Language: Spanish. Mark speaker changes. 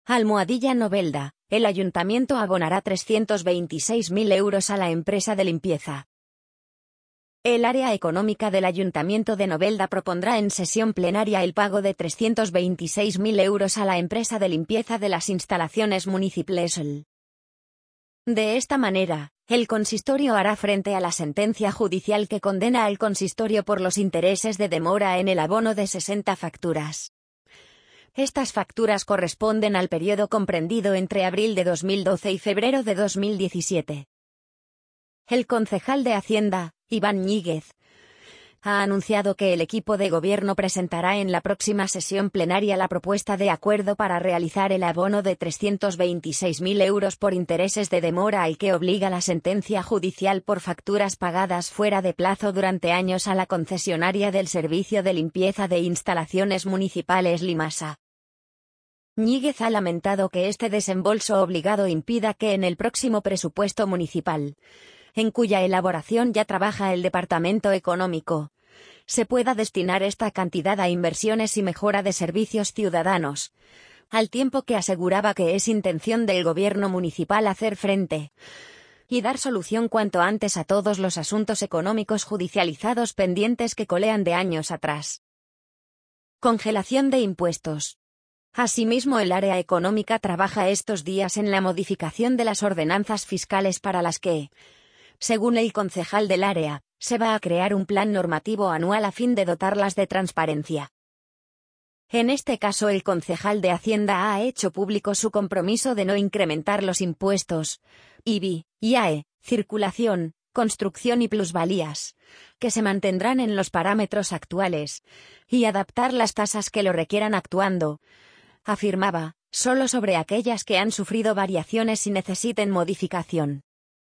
Speaker 1: Almohadilla Novelda, el ayuntamiento abonará 326.000 euros a la empresa de limpieza. El área económica del Ayuntamiento de Novelda propondrá en sesión plenaria el pago de 326.000 euros a la empresa de limpieza de las instalaciones municipales. De esta manera, el consistorio hará frente a la sentencia judicial que condena al consistorio por los intereses de demora en el abono de 60 facturas. Estas facturas corresponden al periodo comprendido entre abril de 2012 y febrero de 2017. El concejal de Hacienda, Iván Ñíguez, ha anunciado que el equipo de gobierno presentará en la próxima sesión plenaria la propuesta de acuerdo para realizar el abono de 326.000 euros por intereses de demora al que obliga la sentencia judicial por facturas pagadas fuera de plazo durante años a la concesionaria del servicio de limpieza de instalaciones municipales Limasa. Ñíguez ha lamentado que este desembolso obligado impida que en el próximo presupuesto municipal, en cuya elaboración ya trabaja el Departamento Económico, se pueda destinar esta cantidad a inversiones y mejora de servicios ciudadanos, al tiempo que aseguraba que es intención del gobierno municipal hacer frente y dar solución cuanto antes a todos los asuntos económicos judicializados pendientes que colean de años atrás. Congelación de impuestos. Asimismo, el área económica trabaja estos días en la modificación de las ordenanzas fiscales para las que, según el concejal del área, se va a crear un plan normativo anual a fin de dotarlas de transparencia. En este caso, el concejal de Hacienda ha hecho público su compromiso de no incrementar los impuestos IBI, IAE, circulación, construcción y plusvalías, que se mantendrán en los parámetros actuales, y adaptar las tasas que lo requieran actuando, afirmaba, solo sobre aquellas que han sufrido variaciones y necesiten modificación.